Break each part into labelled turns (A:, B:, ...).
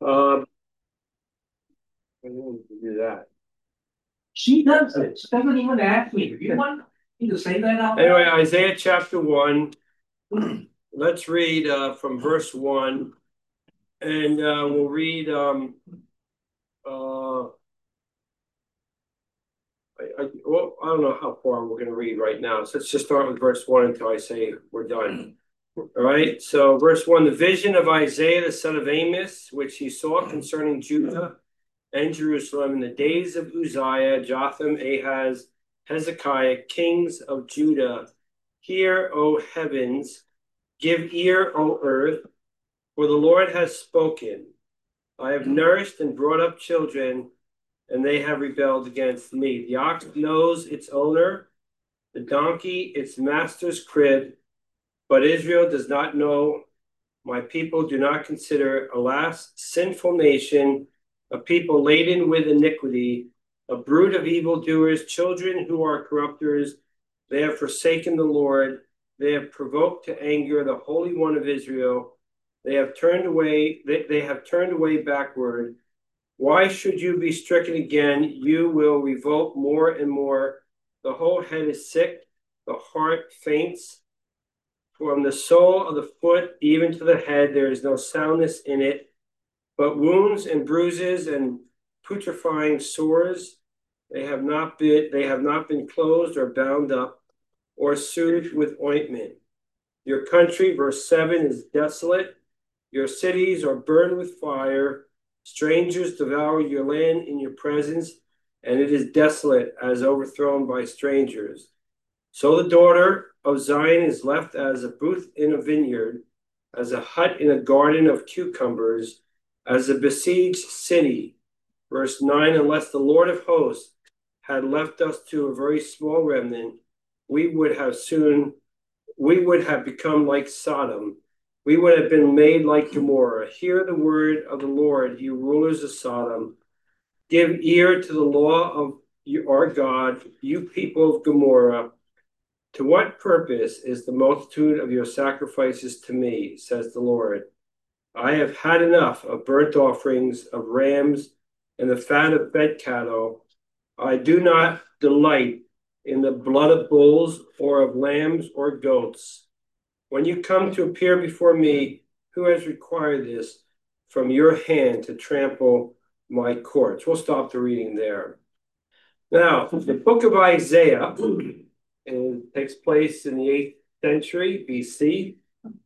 A: I need to do that.
B: She does it. She doesn't even ask me. If you want me to say that out
A: Anyway,
B: loud.
A: Isaiah chapter 1. Let's read from verse 1. And we'll read well, I don't know how far we're going to read right now. So let's just start with verse 1 until I say we're done. All right. So verse 1, the vision of Isaiah, the son of Amos, which he saw concerning Judah and Jerusalem in the days of Uzziah, Jotham, Ahaz, Hezekiah, kings of Judah. Hear, O heavens, give ear, O earth, for the Lord has spoken. I have nourished and brought up children, and they have rebelled against me. The ox knows its owner, the donkey its master's crib, but Israel does not know. My people do not consider. Alas, sinful nation, a people laden with iniquity, a brood of evildoers, children who are corrupters. They have forsaken the Lord. They have provoked to anger the Holy One of Israel. They have turned away. They have turned away backward. Why should you be stricken again? You will revolt more and more. The whole head is sick. The heart faints. From the sole of the foot even to the head, there is no soundness in it, but wounds and bruises and putrefying sores. They have not been closed or bound up or soothed with ointment. Your country, verse 7, is desolate. Your cities are burned with fire. Strangers devour your land in your presence, and it is desolate as overthrown by strangers. So the daughter of Zion is left as a booth in a vineyard, as a hut in a garden of cucumbers, as a besieged city. Verse 9, unless the Lord of hosts had left us to a very small remnant, we would have become like Sodom. We would have been made like Gomorrah. Hear the word of the Lord, you rulers of Sodom. Give ear to the law of our God, you people of Gomorrah. To what purpose is the multitude of your sacrifices to me, says the Lord? I have had enough of burnt offerings, of rams, and the fat of fed cattle. I do not delight in the blood of bulls or of lambs or goats. When you come to appear before me, who has required this from your hand to trample my courts? We'll stop the reading there. Now, the book of Isaiah takes place in the 8th century BC.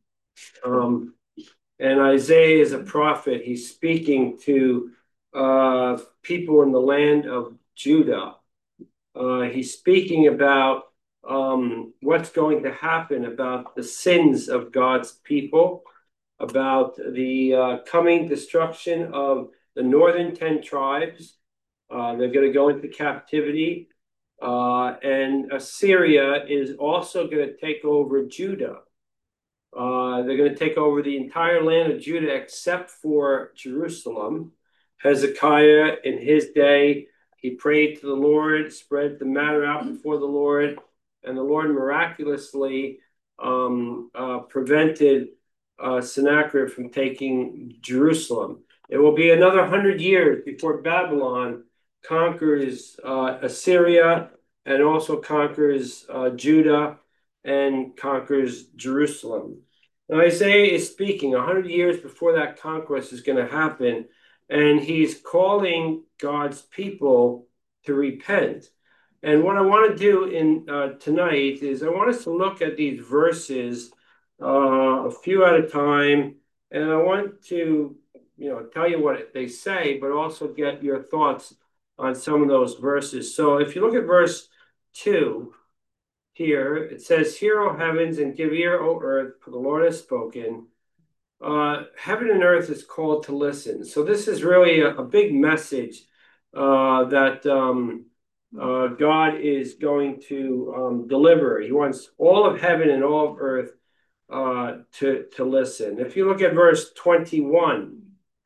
A: And Isaiah is a prophet. He's speaking to people in the land of Judah. He's speaking about what's going to happen, about the sins of God's people, about the coming destruction of the northern 10 tribes. They're going to go into captivity. And Assyria is also going to take over Judah. They're going to take over the entire land of Judah except for Jerusalem. Hezekiah, in his day, he prayed to the Lord, spread the matter out before the Lord, and the Lord miraculously prevented Sennacherib from taking Jerusalem. It will be another 100 years before Babylon conquers Assyria and also conquers Judah and conquers Jerusalem. Now, Isaiah is speaking 100 years before that conquest is going to happen, and he's calling God's people to repent. And what I want to do in tonight is I want us to look at these verses a few at a time, and I want to tell you what they say, but also get your thoughts on some of those verses. So if you look at verse 2 here, it says, hear, O heavens, and give ear, O earth, for the Lord has spoken. Heaven and earth is called to listen. So this is really a big message that God is going to deliver. He wants all of heaven and all of earth to listen. If you look at verse 21,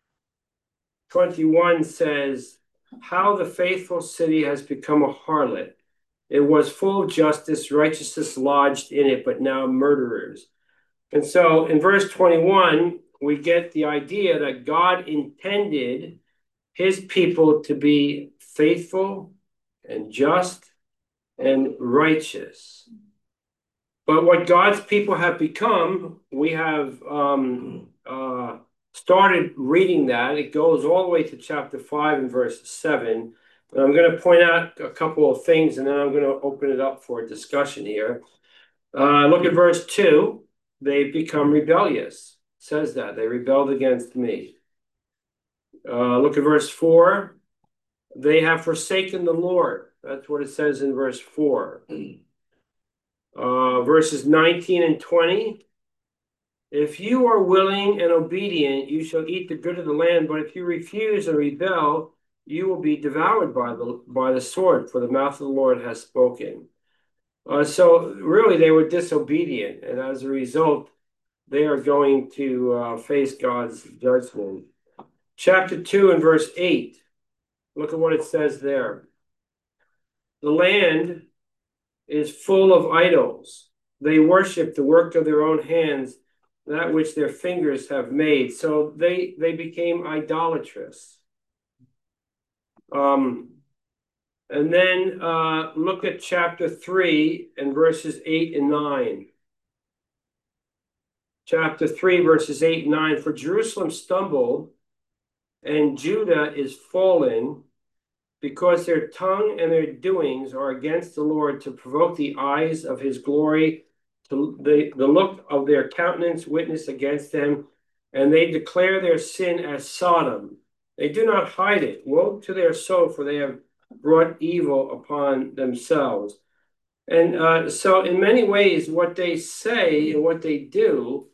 A: 21 says, how the faithful city has become a harlot. It was full of justice, righteousness lodged in it, but now murderers. And so in verse 21, we get the idea that God intended his people to be faithful and just and righteous. But what God's people have become, we have started reading that. It goes all the way to chapter 5 and verse 7. And I'm going to point out a couple of things, and then I'm going to open it up for a discussion here. Look at verse 2. They become rebellious. It says that. They rebelled against me. Look at verse 4. They have forsaken the Lord. That's what it says in verse 4. Verses 19 and 20. If you are willing and obedient, you shall eat the good of the land. But if you refuse and rebel, you will be devoured by the sword, for the mouth of the Lord has spoken. So really, they were disobedient, and as a result, they are going to face God's judgment. Chapter 2 and verse 8. Look at what it says there. The land is full of idols. They worship the work of their own hands, that which their fingers have made. So they became idolatrous. And then look at chapter 3 and verses 8 and 9. Chapter 3, verses 8 and 9. For Jerusalem stumbled, and Judah is fallen, because their tongue and their doings are against the Lord, to provoke the eyes of his glory, to the look of their countenance witness against them, and they declare their sin as Sodom. They do not hide it. Woe to their soul, for they have brought evil upon themselves. And so in many ways, what they say and what they do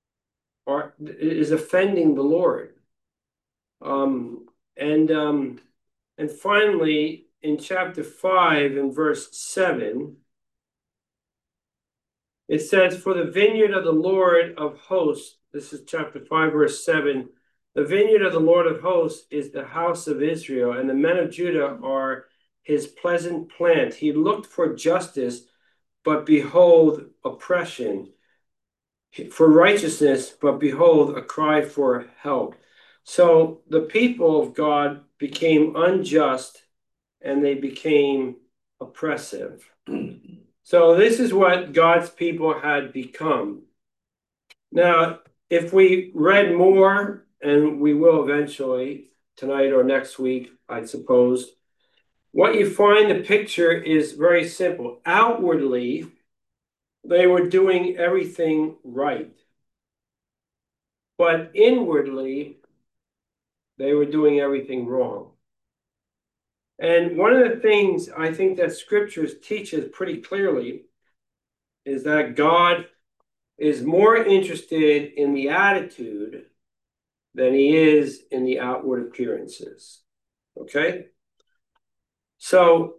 A: is offending the Lord. And finally, in chapter 5 and verse 7, it says, for the vineyard of the Lord of hosts, this is chapter 5, verse 7, the vineyard of the Lord of hosts is the house of Israel, and the men of Judah are his pleasant plant. He looked for justice, but behold, oppression. For righteousness, but behold, a cry for help. So the people of God became unjust, and they became oppressive. So this is what God's people had become. Now, if we read more, and we will eventually, tonight or next week, I suppose, what you find the picture is very simple. Outwardly, they were doing everything right. But inwardly, they were doing everything wrong. And one of the things I think that scriptures teaches pretty clearly is that God is more interested in the attitude than he is in the outward appearances. Okay? So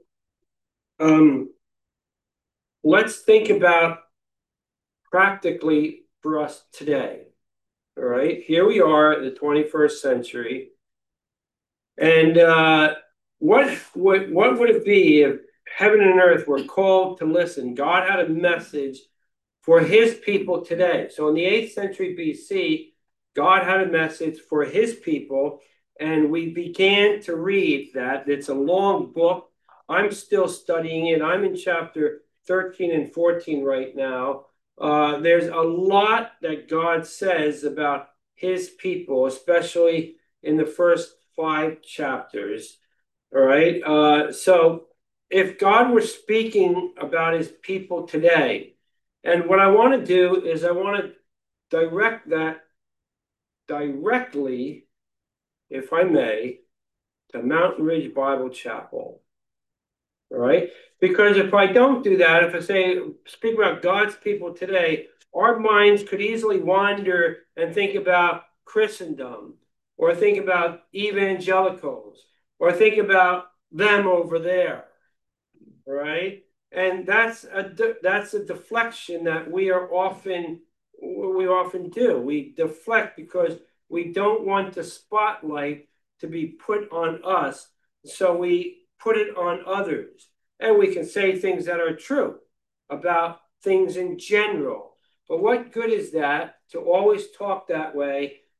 A: let's think about practically for us today. All right? Here we are in the 21st century. And what would it be if heaven and earth were called to listen? God had a message for his people today. So in the 8th century BC, God had a message for his people, and we began to read that. It's a long book. I'm still studying it. I'm in chapter 13 and 14 right now. There's a lot that God says about his people, especially in the first 5 chapters. All right. So if God were speaking about his people today, and what I want to do is I want to direct that directly, if I may, to Mountain Ridge Bible Chapel. All right. Because if I don't do that, if I speak about God's people today, our minds could easily wander and think about Christendom, or think about evangelicals, or think about them over there, right? And that's a deflection that we often do. We deflect because we don't want the spotlight to be put on us, so we put it on others. And we can say things that are true about things in general. But what good is that to always talk that way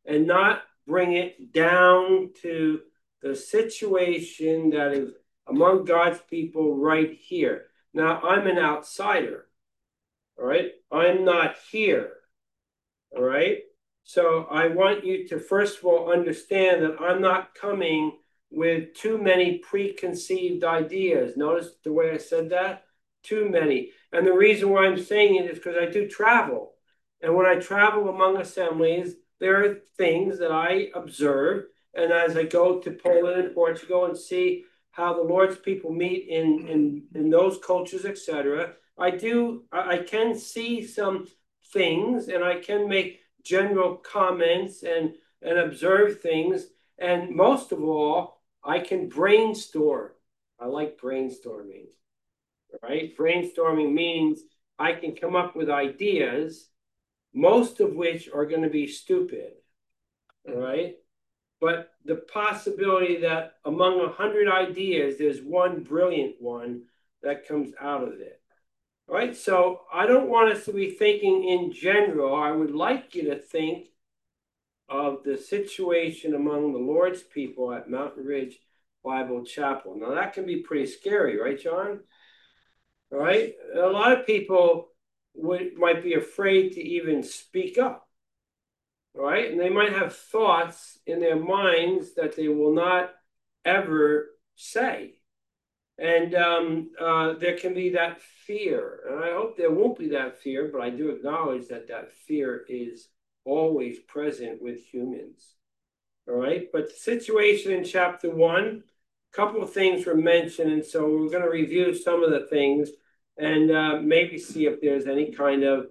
A: and not bring it down to the situation that is among God's people right here. Now, I'm an outsider, all right? I'm not here, all right? So I want you to, first of all, understand that I'm not coming with too many preconceived ideas. Notice the way I said that? Too many. And the reason why I'm saying it is because I do travel. And when I travel among assemblies, there are things that I observe. And as I go to Poland and Portugal and see how the Lord's people meet in those cultures, etc., I can see some things and I can make general comments and observe things. And most of all, I can brainstorm. I like brainstorming, right? Brainstorming means I can come up with ideas, most of which are going to be stupid, all right? But the possibility that among 100 ideas, there's one brilliant one that comes out of it. All right, so I don't want us to be thinking in general. I would like you to think of the situation among the Lord's people at Mountain Ridge Bible Chapel. Now, that can be pretty scary, right, John? All right, a lot of people might be afraid to even speak up, right? And they might have thoughts in their minds that they will not ever say. And there can be that fear. And I hope there won't be that fear, but I do acknowledge that that fear is always present with humans. All right. But the situation in chapter 1, a couple of things were mentioned. And so we're going to review some of the things and maybe see if there's any kind of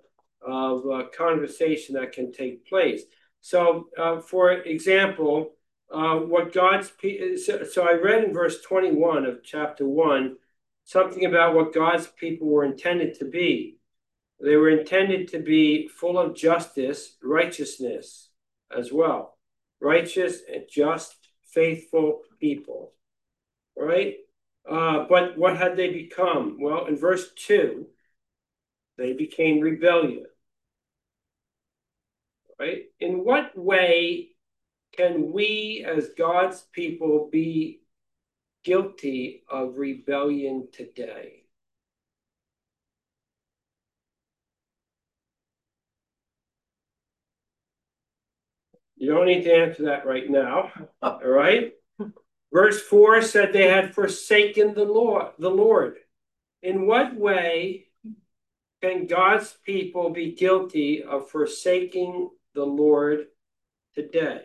A: conversation that can take place. So, for example, what God's so I read in verse 21 of chapter 1 something about what God's people were intended to be. They were intended to be full of justice, righteousness as well. Righteous and just, faithful people. Right? But what had they become? Well, in verse 2, they became rebellious. Right? In what way can we as God's people be guilty of rebellion today? You don't need to answer that right now. All right. Verse 4 said they had forsaken the Lord. In what way can God's people be guilty of forsaking the Lord today?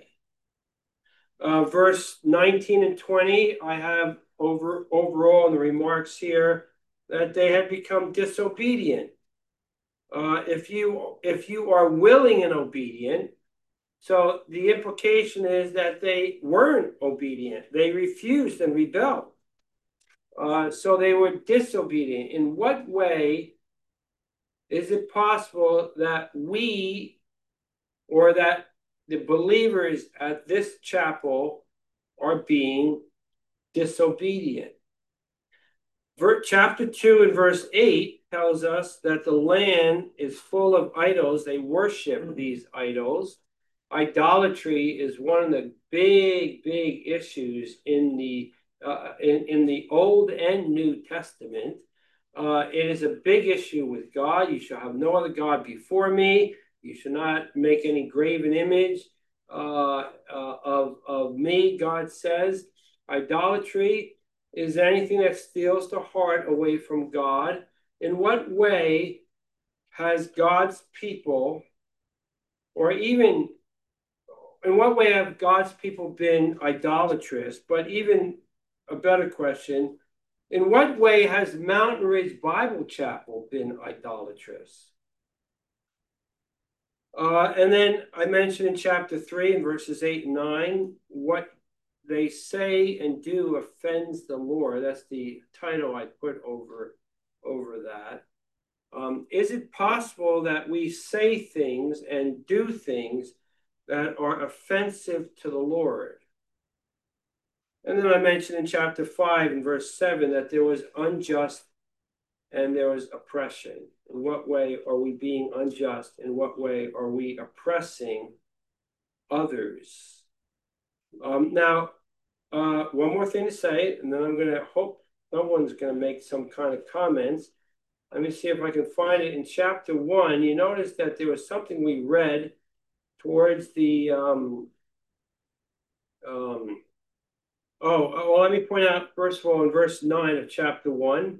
A: Verse 19 and 20, I have overall in the remarks here that they had become disobedient. If you are willing and obedient, so the implication is that they weren't obedient. They refused and rebelled. So they were disobedient. In what way is it possible that we or that the believers at this chapel are being disobedient? Chapter 2 and verse 8 tells us that the land is full of idols. They worship these idols. Idolatry is one of the big issues in the Old and New Testament. It is a big issue with God. You shall have no other God before me. You should not make any graven image of me, God says. Idolatry is anything that steals the heart away from God. In what way has God's people, or even in what way have God's people been idolatrous? But even a better question, in what way has Mountain Ridge Bible Chapel been idolatrous? And then I mentioned in chapter 3 and verses 8 and 9, what they say and do offends the Lord. That's the title I put over that. Is it possible that we say things and do things that are offensive to the Lord? And then I mentioned in chapter 5 and verse 7 that there was unjust and there was oppression. In what way are we being unjust? In what way are we oppressing others. Now, one more thing to say, and then I'm going to hope someone's going to make some kind of comments. Let me see if I can find it in chapter 1. You notice that there was something we read towards the well, let me point out, first of all, in verse 9 of chapter 1.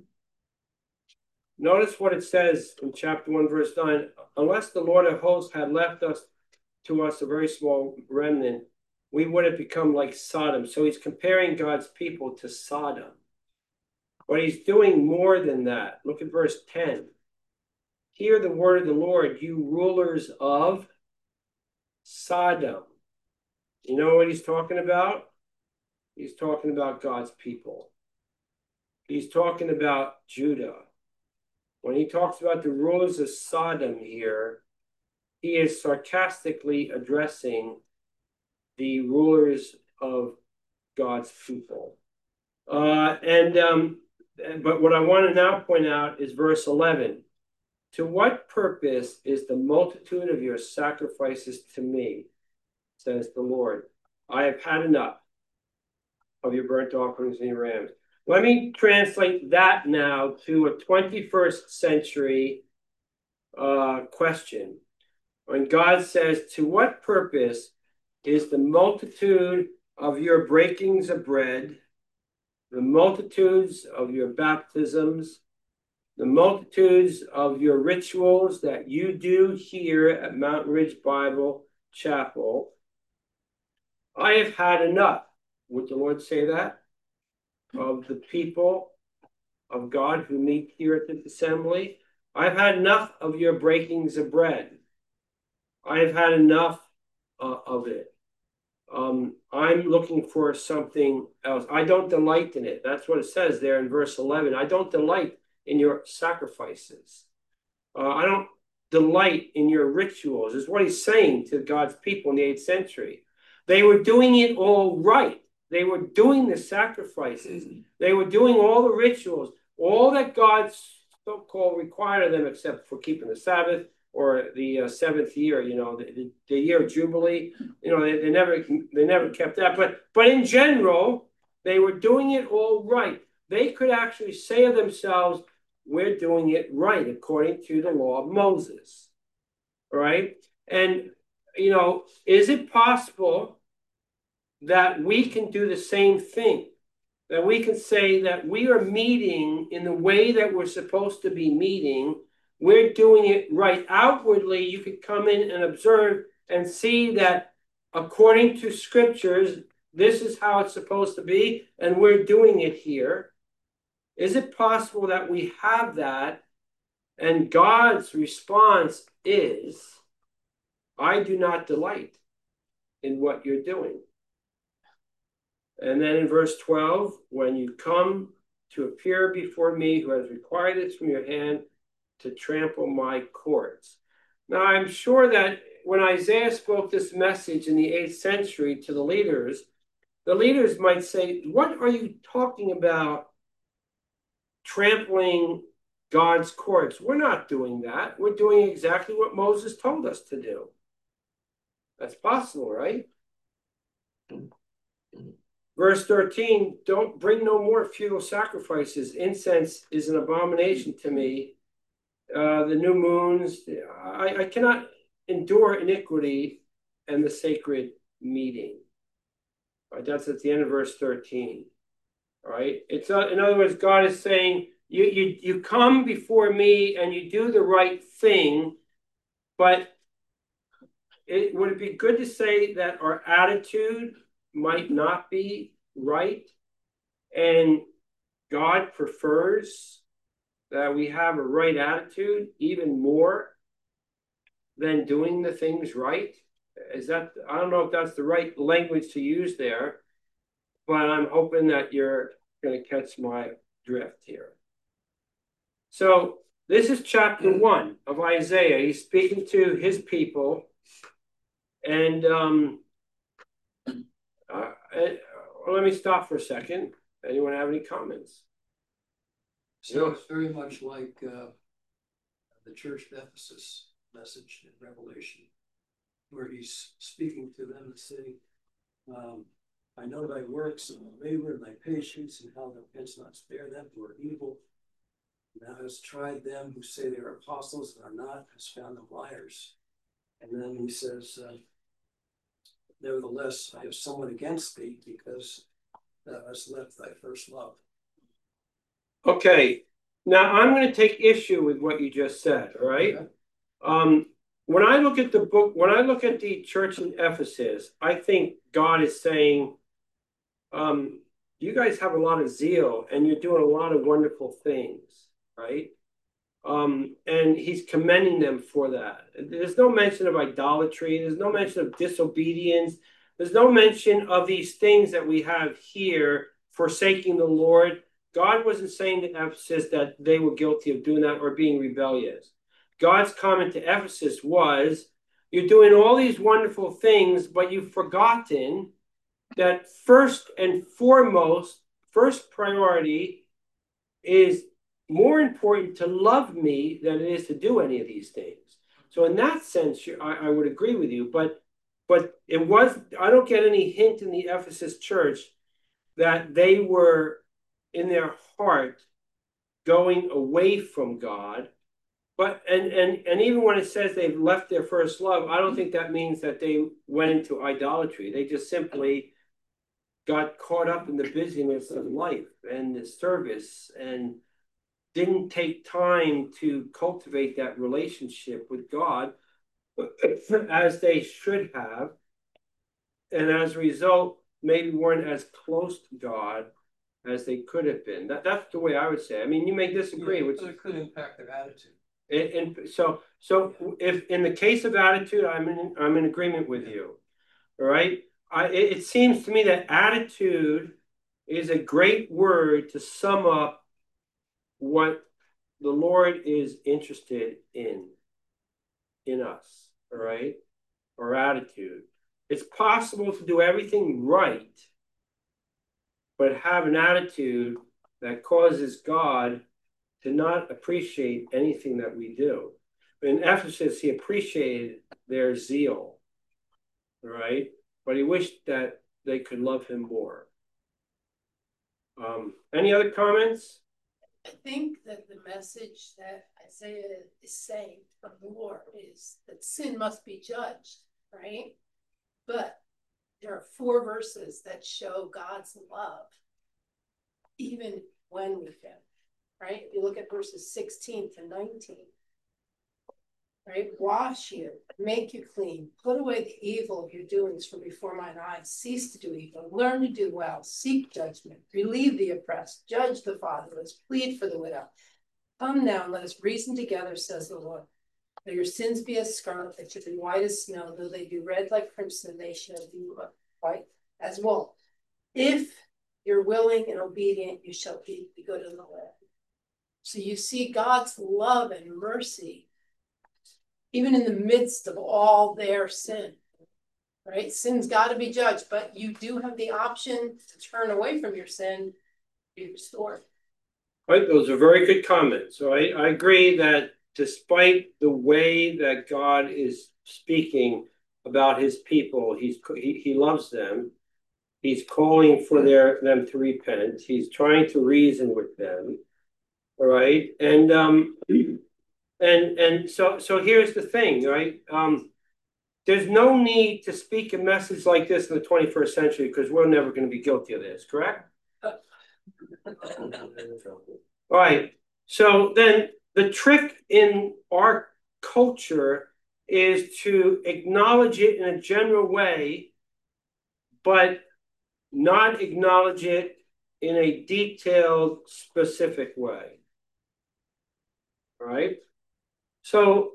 A: Notice what it says in chapter 1, verse 9. Unless the Lord of hosts had left to us a very small remnant, we would have become like Sodom. So he's comparing God's people to Sodom. But he's doing more than that. Look at verse 10. Hear the word of the Lord, you rulers of Sodom. You know what he's talking about? He's talking about God's people. He's talking about Judah. When he talks about the rulers of Sodom here, he is sarcastically addressing the rulers of God's people. But what I want to now point out is verse 11. To what purpose is the multitude of your sacrifices to me, says the Lord? I have had enough of your burnt offerings and your rams. Let me translate that now to a 21st century question. When God says, to what purpose is the multitude of your breakings of bread, the multitudes of your baptisms, the multitudes of your rituals that you do here at Mountain Ridge Bible Chapel? I have had enough. Would the Lord say that? Of the people of God who meet here at this assembly? I've had enough of your breakings of bread. I have had enough of it. I'm looking for something else. I don't delight in it. That's what it says there in verse 11. I don't delight in your sacrifices. I don't delight in your rituals, is what he's saying to God's people in the 8th century. They were doing it all right. They were doing the sacrifices. They were doing all the rituals, all that God so-called required of them, except for keeping the Sabbath or the 7th year, the year of Jubilee. They never kept that. But in general, they were doing it all right. They could actually say of themselves, we're doing it right according to the law of Moses. All right? And, is it possible that we can do the same thing? That we can say that we are meeting in the way that we're supposed to be meeting. We're doing it right. Outwardly, you could come in and observe and see that according to scriptures, this is how it's supposed to be, and we're doing it here. Is it possible that we have that, and God's response is, I do not delight in what you're doing? And then in verse 12, when you come to appear before me, who has required this from your hand, to trample my courts. Now, I'm sure that when Isaiah spoke this message in the 8th century to the leaders might say, what are you talking about, trampling God's courts? We're not doing that. We're doing exactly what Moses told us to do. That's possible, right? Verse 13, don't bring no more futile sacrifices. Incense is an abomination to me. The new moons, I cannot endure iniquity and the sacred meeting. All right, that's at the end of verse 13. All right, it's in other words, God is saying, you come before me and you do the right thing, but would it be good to say that our attitude might not be right, and God prefers that we have a right attitude even more than doing the things right? Is that, I don't know if that's the right language to use there, but I'm hoping that you're going to catch my drift here. So this is chapter 1 of Isaiah. He's speaking to his people, and let me stop for a second. Anyone have any comments?
C: So it's very much like the church of Ephesus message in Revelation. where he's speaking to them and saying, I know thy works and thy labor and thy patience, and how thou canst not spare them who are evil. And thou hast tried them who say they are apostles and are not, hast found them liars. And then he says, nevertheless, I have somewhat against thee, because thou hast left thy first love.
A: Okay, now I'm going to take issue with what you just said, all right? Okay. When I look at the book, when I look at the church in Ephesus, I think God is saying, you guys have a lot of zeal and you're doing a lot of wonderful things, right? And he's commending them for that. There's no mention of idolatry. There's no mention of disobedience. There's no mention of these things that we have here, forsaking the Lord. God wasn't saying to Ephesus that they were guilty of doing that or being rebellious. God's comment to Ephesus was, you're doing all these wonderful things, but you've forgotten that first and foremost, first priority is more important to love me than it is to do any of these things. So in that sense, I would agree with you, but it was, I don't get any hint in the Ephesus church that they were in their heart going away from God. But and even when it says they've left their first love, I don't think that means that they went into idolatry. They just simply got caught up in the busyness of life and the service and didn't take time to cultivate that relationship with God as they should have. And as a result, maybe weren't as close to God as they could have been. That's the way I would say. I mean, you may disagree, which
C: it could impact their attitude.
A: And so if in the case of attitude, I'm in agreement with you. All right. It seems to me that attitude is a great word to sum up what the Lord is interested in us. All right. Our attitude. It's possible to do everything right, but have an attitude that causes God to not appreciate anything that we do. In Ephesus, he appreciated their zeal, right? But he wished that they could love him more. Any other comments?
D: I think that the message that Isaiah is saying from the Lord is that sin must be judged, right? But there are 4 verses that show God's love, even when we fail. Right? If you look at verses 16 to 19, right? Wash you, make you clean, put away the evil of your doings from before mine eyes, cease to do evil, learn to do well, seek judgment, relieve the oppressed, judge the fatherless, plead for the widow. Come now and let us reason together, says the Lord. Though your sins be as scarlet, they should be white as snow, though they be red like crimson, they shall be white as wool. If you're willing and obedient, you shall be good in the land. So you see God's love and mercy, even in the midst of all their sin, right? Sin's got to be judged, but you do have the option to turn away from your sin, be restored.
A: Right, those are very good comments. So I agree that despite the way that God is speaking about his people, he loves them. He's calling for them to repent. He's trying to reason with them. All right. And so here's the thing, right? There's no need to speak a message like this in the 21st century because we're never going to be guilty of this, correct? All right. So then the trick in our culture is to acknowledge it in a general way, but not acknowledge it in a detailed, specific way. All right. So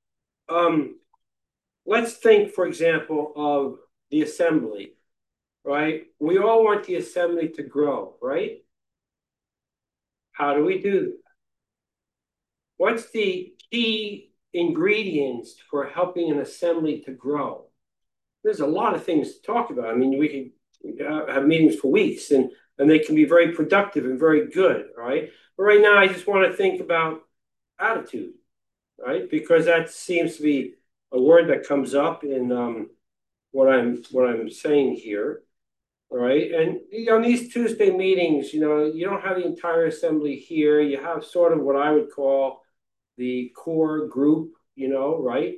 A: let's think, for example, of the assembly, right? We all want the assembly to grow, right? How do we do that? What's the key ingredients for helping an assembly to grow? There's a lot of things to talk about. I mean, we can have meetings for weeks and they can be very productive and very good, right? But right now, I just want to think about attitude, right? Because that seems to be a word that comes up in what I'm saying here. All right, and on these Tuesday meetings, you don't have the entire assembly here. You have sort of what I would call the core group, right?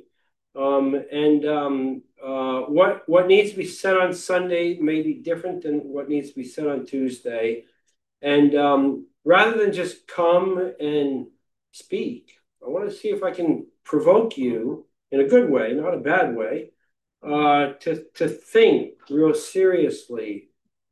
A: What needs to be said on Sunday may be different than what needs to be said on Tuesday. And rather than just come and speak, I want to see if I can provoke you in a good way, not a bad way, to think real seriously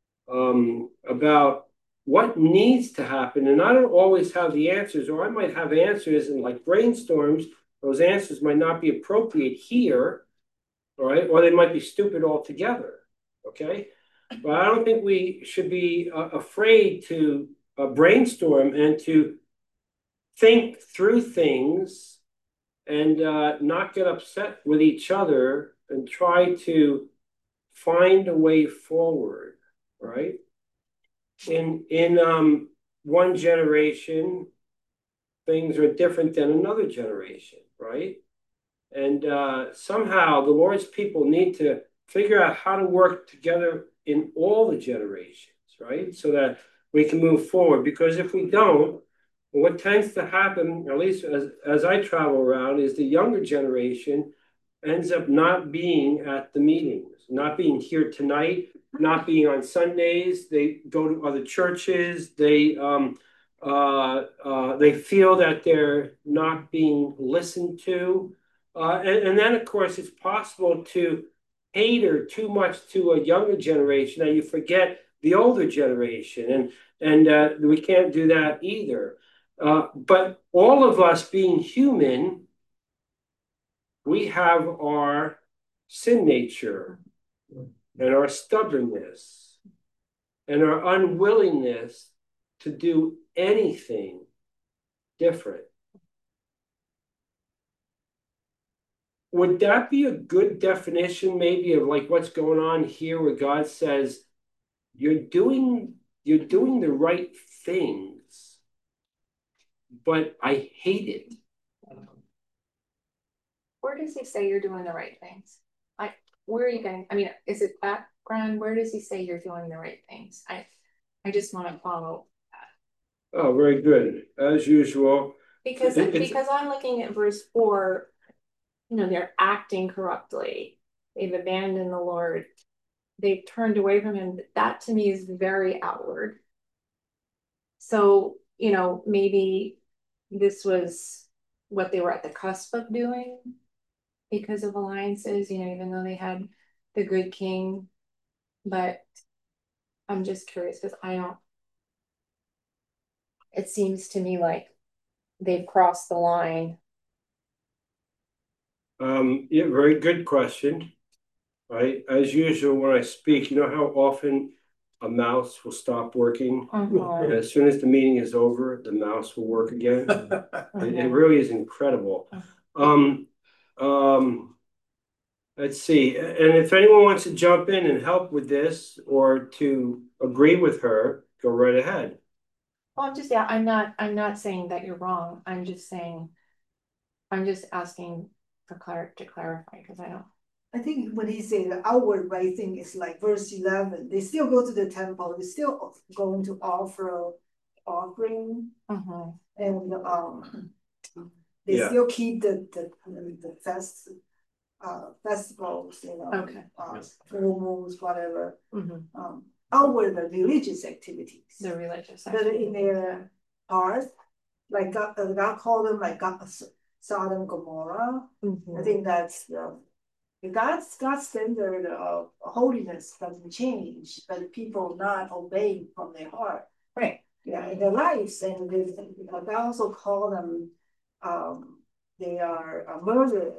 A: about what needs to happen. And I don't always have the answers, or I might have answers and like brainstorms. Those answers might not be appropriate here, all right, or they might be stupid altogether, okay? But I don't think we should be afraid to brainstorm and to think through things and not get upset with each other and try to find a way forward, right? In one generation, things are different than another generation, right? And somehow the Lord's people need to figure out how to work together in all the generations, right? So that we can move forward. Because if we don't, what tends to happen, at least as I travel around, is the younger generation ends up not being at the meetings, not being here tonight, not being on Sundays. They go to other churches. They feel that they're not being listened to. And then, of course, it's possible to cater too much to a younger generation that you forget the older generation. And we can't do that either. But all of us being human, we have our sin nature and our stubbornness and our unwillingness to do anything different. Would that be a good definition maybe of like what's going on here where God says you're doing the right things, but I hate it?
E: Where does he say you're doing the right things? Where are you getting? I mean, is it background? Where does he say you're doing the right things? I just want to follow that.
A: Oh, very good. As usual.
E: Because I'm looking at verse 4, they're acting corruptly. They've abandoned the Lord. They've turned away from him. That to me is very outward. So, maybe this was what they were at the cusp of doing because of alliances, even though they had the good king. But I'm just curious because it seems to me like they've crossed the line.
A: Yeah, very good question. Right. As usual, when I speak, you know how often a mouse will stop working? And as soon as the meeting is over, the mouse will work again. It really is incredible. Let's see. And if anyone wants to jump in and help with this or to agree with her, go right ahead.
E: Well, I'm not saying that you're wrong. I'm just asking to clarify because
F: I think when he said the outward right thing is like verse 11, they still go to the temple, they still going to offer offering, and they still keep the festivals, full moons, whatever. Outward the religious activities. But in their heart, like God called them like Sodom and Gomorrah. I think that's God's standard of holiness doesn't change, but people not obeying from their heart.
E: Right.
F: Yeah, in their lives. And God also call them they are a murderer,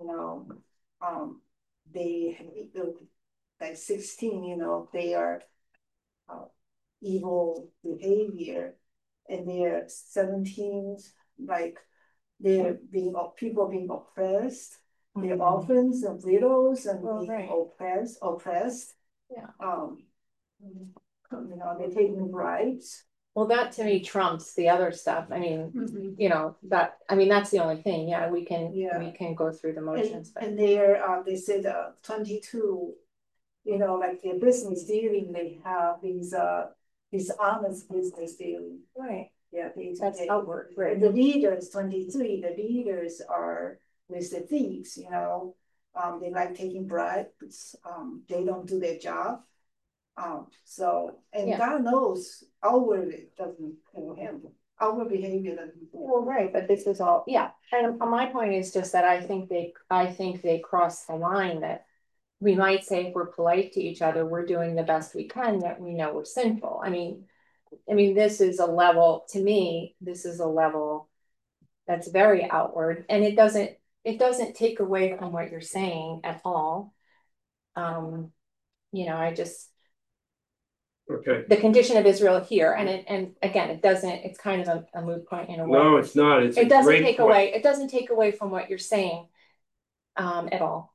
F: they like 16, they are evil behavior, and they're 17, like they're people being oppressed. They're orphans and widows and being oppressed. Yeah. They're taking bribes.
E: Well, that to me trumps the other stuff. I mean, you know, that's the only thing. Yeah, we can go through the motions.
F: And there, they said 22, you know, like their business dealing, they have these honest business dealing.
E: Right.
F: Yeah,
E: that's outward. Right.
F: The leaders, 23, the leaders are with the thieves, you know. They like taking bribes. They don't do their job. So, and God knows outwardly doesn't handle. Outward behavior doesn't.
E: Well, right, but this is all, yeah. And my point is just that I think they cross the line that we might say if we're polite to each other, we're doing the best we can, that we know we're sinful. I mean, this is a level, to me, this is a level that's very outward, and it doesn't take away from what you're saying at all. You know, I just,
A: Okay.
E: the condition of Israel here, and again, it's kind of a moot point in a way.
A: No, it's not.
E: It doesn't take away. It doesn't take away from what you're saying, at all.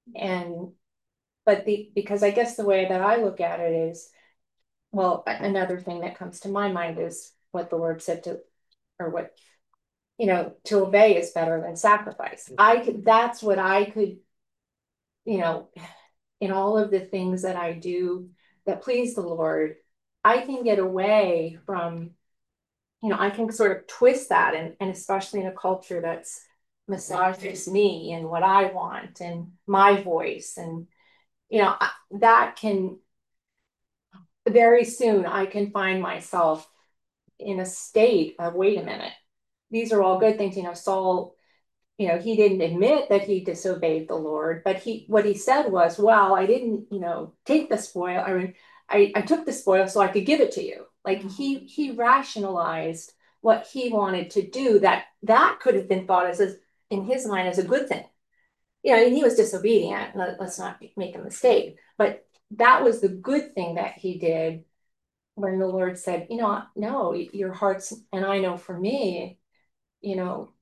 E: But because I guess the way that I look at it is, well, another thing that comes to my mind is what the Lord said to obey is better than sacrifice. That's what I could, you know, in all of the things that I do that please the Lord, I can get away from, you know, I can sort of twist that, and especially in a culture that's massages me and what I want and my voice, and you know, that can very soon I can find myself in a state of, wait a minute, these are all good things. You know, Saul, you know, he didn't admit that he disobeyed the Lord, but what he said was, well, I didn't, you know, take the spoil. I mean, I took the spoil so I could give it to you. Like he rationalized what he wanted to do, that could have been thought as in his mind as a good thing. You know, and he was disobedient. Let's not make a mistake. But that was the good thing that he did when the Lord said, you know, no, your heart's, and I know for me, you know,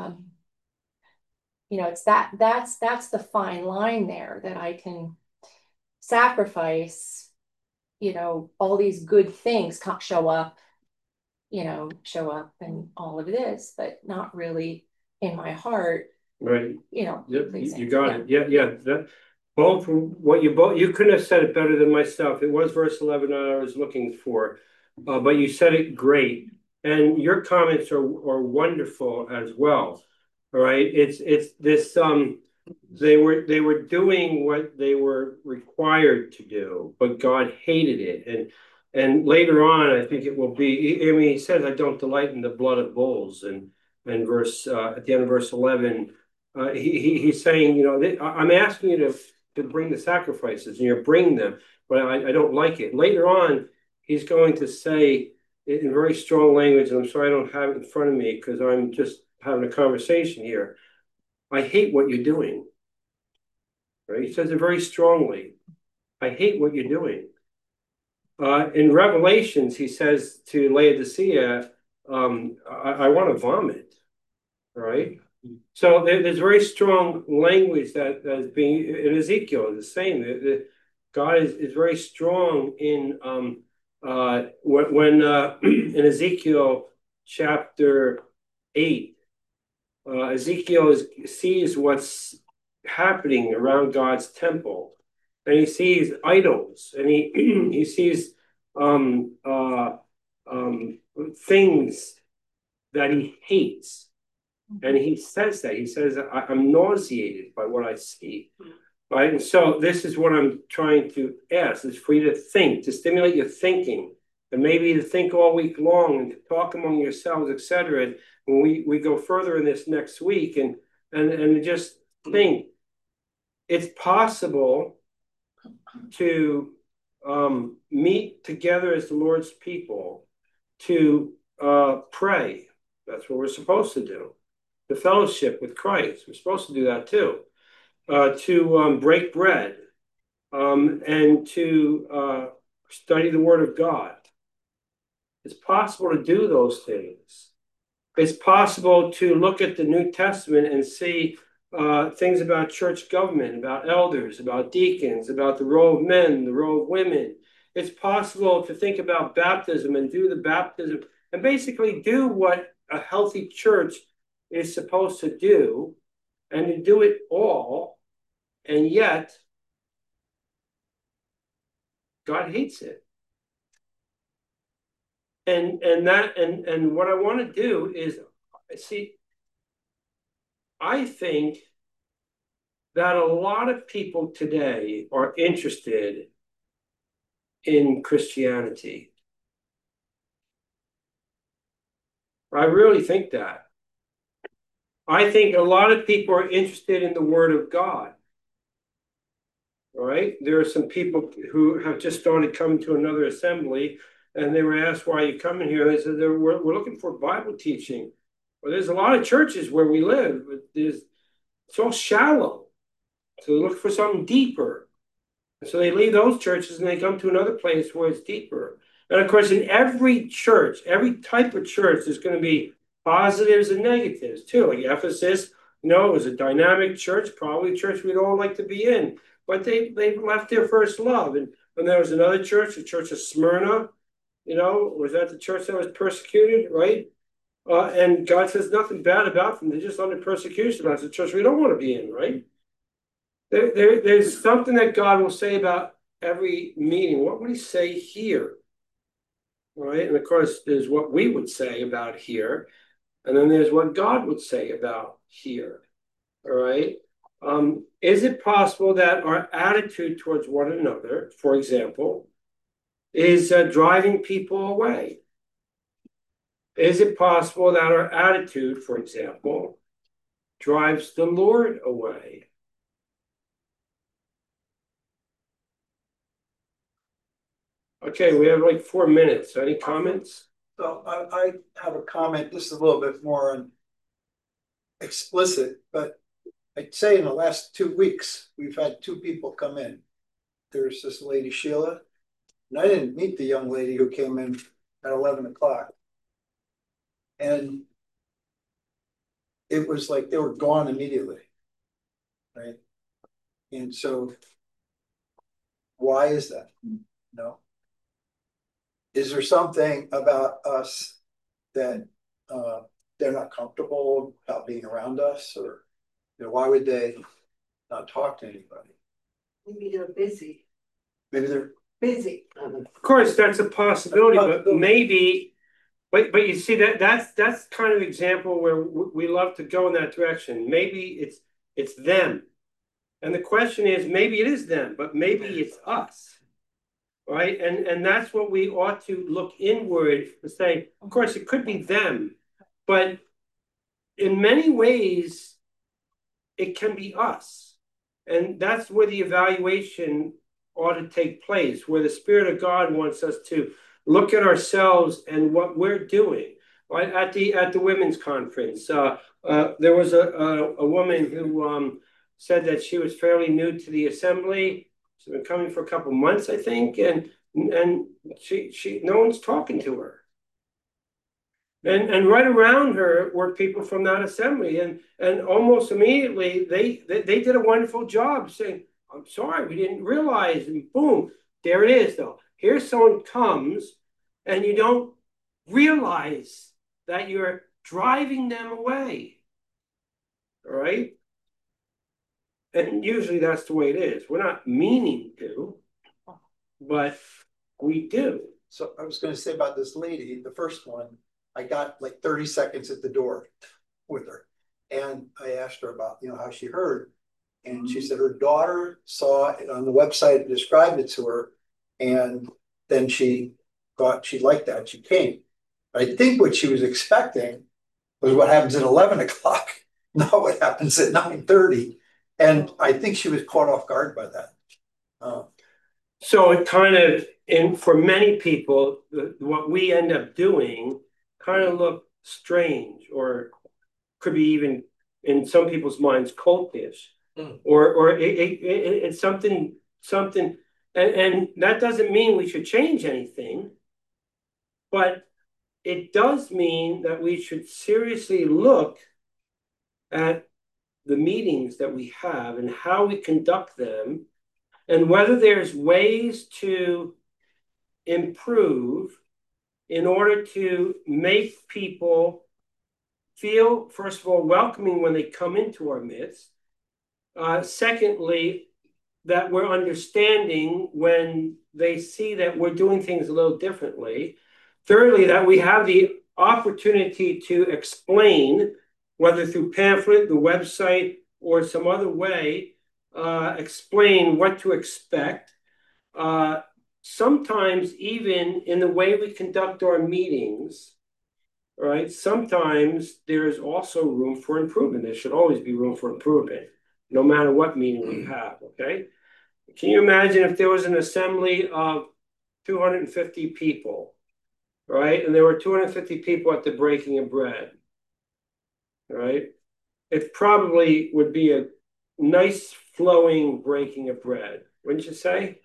E: it's that's the fine line there, that I can sacrifice, you know, all these good things show up and all of this, but not really in my heart.
A: Right.
E: You know,
A: yep, you got it. Yeah. That, both from what you couldn't have said it better than myself. It was verse 11 I was looking for, but you said it great, and your comments are wonderful as well. All right, it's this they were doing what they were required to do, but God hated it, and later on I think it will be. I mean, he says, "I don't delight in the blood of bulls," and verse at the end of verse 11. He's saying, you know, I'm asking you to bring the sacrifices, and you're bringing them, but I don't like it. Later on, he's going to say in very strong language, and I'm sorry I don't have it in front of me because I'm just having a conversation here. I hate what you're doing. Right? He says it very strongly. I hate what you're doing. In Revelations, he says to Laodicea, I want to vomit. Right? So there's very strong language that is being in Ezekiel. The same. God is very strong in when in Ezekiel chapter 8, Ezekiel sees what's happening around God's temple, and he sees idols, and he sees things that he hates. And he says that. He says, I'm nauseated by what I see. Right? And so this is what I'm trying to ask, is for you to think, to stimulate your thinking, and maybe to think all week long and to talk among yourselves, etc. And when we go further in this next week and just think, it's possible to meet together as the Lord's people, to pray. That's what we're supposed to do. The fellowship with Christ. We're supposed to do that too. To break bread and to study the Word of God. It's possible to do those things. It's possible to look at the New Testament and see things about church government, about elders, about deacons, about the role of men, the role of women. it's possible to think about baptism and do the baptism and basically do what a healthy church is supposed to do and to do it all, and yet God hates it. And what I want to do is, see, I think that a lot of people today are interested in Christianity. I really think that. I think a lot of people are interested in the Word of God. All right. There are some people who have just started coming to another assembly, and they were asked, why are you coming here? They said, we're looking for Bible teaching. Well, there's a lot of churches where we live, but it's all shallow. So they look for something deeper. And so they leave those churches and they come to another place where it's deeper. And of course, in every church, every type of church, there's going to be positives and negatives too. Like Ephesus, it was a dynamic church, probably a church we'd all like to be in. But they left their first love. And there was another church, the church of Smyrna, was that the church that was persecuted, right? And God says nothing bad about them. They're just under persecution. That's a church we don't want to be in, right? There's something that God will say about every meeting. What would he say here? Right? And of course, there's what we would say about here. And then there's what God would say about here. All right? Is it possible that our attitude towards one another, for example, is driving people away? Is it possible that our attitude, for example, drives the Lord away? Okay, we have like 4 minutes. Any comments?
G: So I have a comment. This is a little bit more explicit, but I'd say in the last 2 weeks, we've had 2 people come in. There's this lady, Sheila, and I didn't meet the young lady who came in at 11 o'clock. And it was like they were gone immediately, right? And so why is that? No. Is there something about us that they're not comfortable about being around us, or why would they not talk to anybody?
F: Maybe they're busy.
G: Maybe they're
F: busy.
A: Of course, that's a possibility, but maybe. But you see that's kind of example where we love to go in that direction. Maybe it's them, and the question is, maybe it is them, but maybe it's us. Right. And that's what we ought to look inward and say, of course, it could be them, but in many ways, it can be us. And that's where the evaluation ought to take place, where the Spirit of God wants us to look at ourselves and what we're doing. Right? At the women's conference, there was a woman who said that she was fairly new to the assembly. She's been coming for a couple months, I think, and she no one's talking to her. And right around her were people from that assembly, and almost immediately they did a wonderful job saying, "I'm sorry, we didn't realize," and boom, there it is. Though here someone comes, and you don't realize that you're driving them away. All right. And usually that's the way it is. We're not meaning to, but we do.
G: So I was going to say about this lady, the first one, I got like 30 seconds at the door with her. And I asked her about, how she heard. And she said her daughter saw it on the website, and described it to her. And then she thought she liked that. She came. But I think what she was expecting was what happens at 11 o'clock, not what happens at 9:30. And I think she was caught off guard by that.
A: So it kind of, and for many people, what we end up doing kind of look strange, or could be even in some people's minds cultish, or it's something, and that doesn't mean we should change anything, but it does mean that we should seriously look at the meetings that we have and how we conduct them, and whether there's ways to improve in order to make people feel, first of all, welcoming when they come into our midst. Secondly, that we're understanding when they see that we're doing things a little differently. Thirdly, that we have the opportunity to explain, whether through pamphlet, the website, or some other way, explain what to expect. Sometimes even in the way we conduct our meetings, right? Sometimes there is also room for improvement. There should always be room for improvement, no matter what meeting we have, okay? Can you imagine if there was an assembly of 250 people, right? And there were 250 people at the breaking of bread, right? It probably would be a nice flowing breaking of bread, wouldn't you say?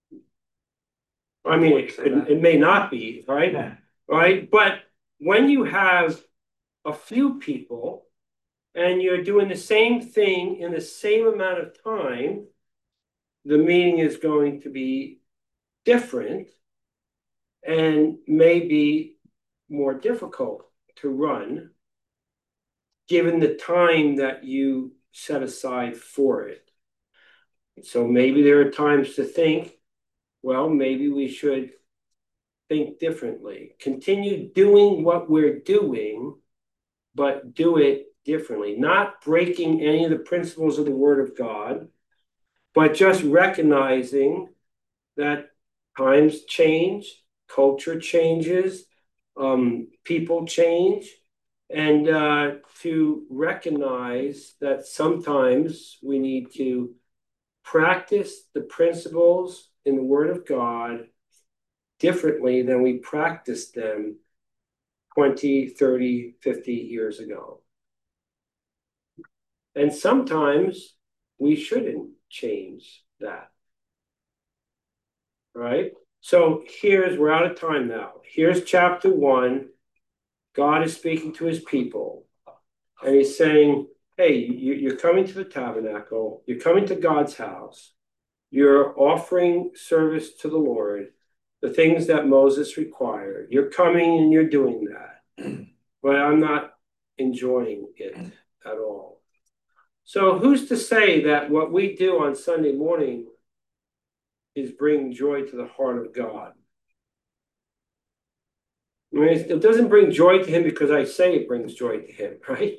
A: I mean, it may not be, right? Yeah. Right? But when you have a few people and you're doing the same thing in the same amount of time, the meeting is going to be different and maybe more difficult to run given the time that you set aside for it. So maybe there are times to think, well, maybe we should think differently. Continue doing what we're doing, but do it differently. Not breaking any of the principles of the Word of God, but just recognizing that times change, culture changes, people change, and to recognize that sometimes we need to practice the principles in the Word of God differently than we practiced them 20, 30, 50 years ago. And sometimes we shouldn't change that. Right? So we're out of time now. Here's chapter 1. God is speaking to his people. And he's saying, hey, you're coming to the tabernacle. You're coming to God's house. You're offering service to the Lord, the things that Moses required. You're coming and you're doing that. But I'm not enjoying it at all. So who's to say that what we do on Sunday morning is bring joy to the heart of God? I mean, it doesn't bring joy to him because I say it brings joy to him, right?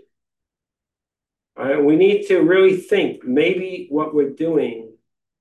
A: All right, we need to really think maybe what we're doing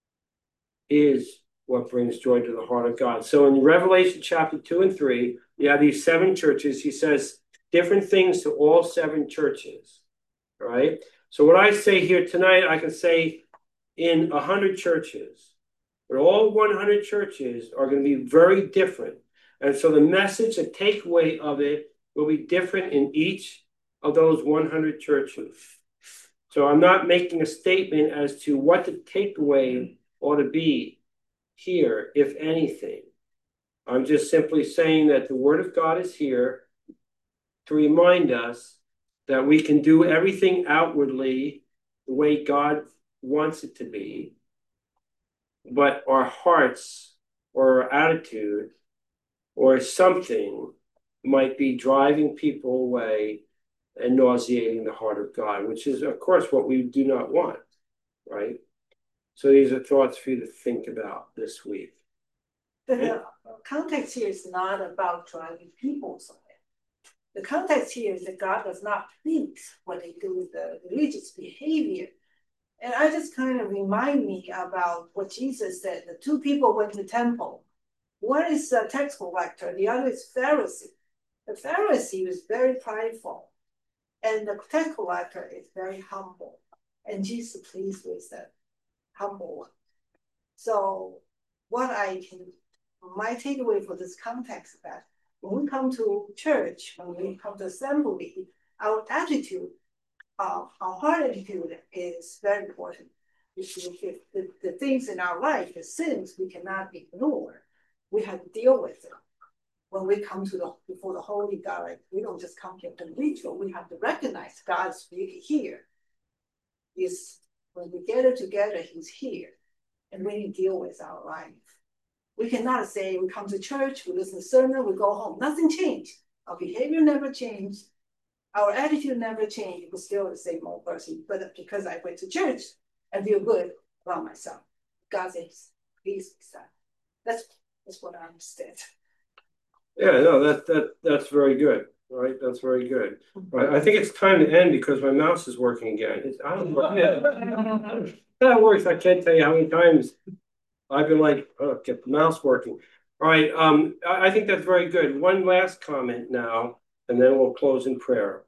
A: is what brings joy to the heart of God. So in Revelation chapter 2 and 3, you have these 7 churches. He says different things to all 7 churches, right? So what I say here tonight, I can say in 100 churches. But all 100 churches are going to be very different. And so the message, the takeaway of it will be different in each of those 100 churches. So I'm not making a statement as to what the takeaway ought to be here, if anything. I'm just simply saying that the Word of God is here to remind us that we can do everything outwardly the way God wants it to be, but our hearts or our attitude or something might be driving people away and nauseating the heart of God, which is, of course, what we do not want, right? So these are thoughts for you to think about this week.
F: The context here is not about driving people somewhere. The context here is that God does not please when they do the religious behavior. And I just kind of remind me about what Jesus said. The 2 people went to the temple. One is a tax collector, the other is Pharisee. The Pharisee was very prideful, and the tax collector is very humble. And Jesus pleased with the humble one. So my takeaway for this context is that when we come to church, when we come to assembly, our attitude, our heart attitude is very important. If the things in our life, the sins, we cannot ignore. We have to deal with it. When we come before the Holy God, like, we don't just come here to ritual. We have to recognize God's really here. When we get it together, he's here. And we need to deal with our life. We cannot say we come to church, we listen to sermon, we go home. Nothing changed. Our behavior never changed. Our attitude never changed. We're still the same old person. But because I went to church, I feel good about myself. God says, please accept. That's what I understand.
A: Yeah, no, that's very good. Right, that's very good. Right, I think it's time to end because my mouse is working again. I don't know. That works. I can't tell you how many times I've been like, oh, get the mouse working. All right. I think that's very good. One last comment now, and then we'll close in prayer.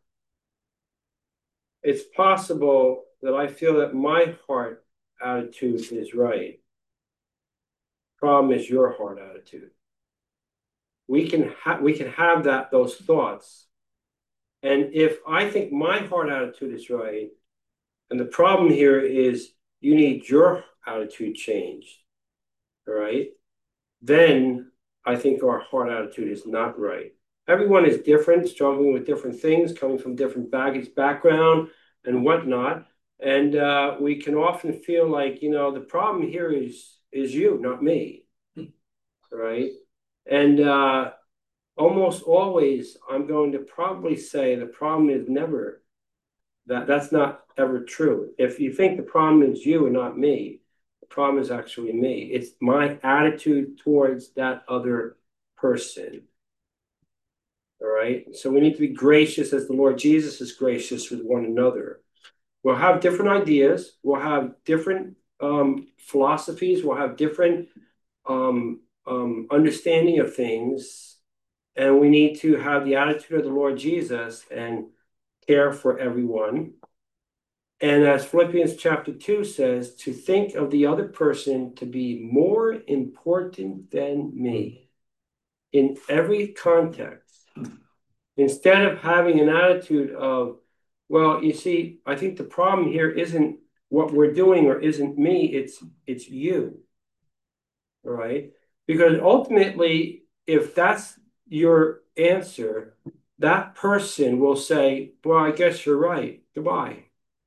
A: It's possible that I feel that my heart attitude is right. Problem is your heart attitude. We can have those thoughts. And if I think my heart attitude is right, and the problem here is you need your attitude changed, all right? Then I think our heart attitude is not right. Everyone is different, struggling with different things, coming from different background and whatnot. And we can often feel like, the problem here is you, not me, right? And almost always, I'm going to probably say the problem is never that's not ever true. If you think the problem is you and not me, the problem is actually me. It's my attitude towards that other person. All right. So we need to be gracious as the Lord Jesus is gracious with one another. We'll have different ideas. We'll have different philosophies. We'll have different understanding of things. And we need to have the attitude of the Lord Jesus and care for everyone. And as Philippians chapter 2 says, to think of the other person to be more important than me in every context. Instead of having an attitude of, well, you see, I think the problem here isn't what we're doing or isn't me, it's you. All right? Because ultimately, if that's your answer, that person will say, well, I guess you're right. Goodbye.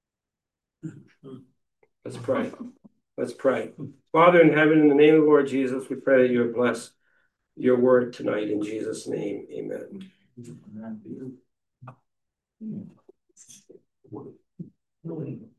A: Let's pray. Let's pray. Father in heaven, in the name of the Lord Jesus, we pray that you would bless your word tonight in Jesus' name. Amen.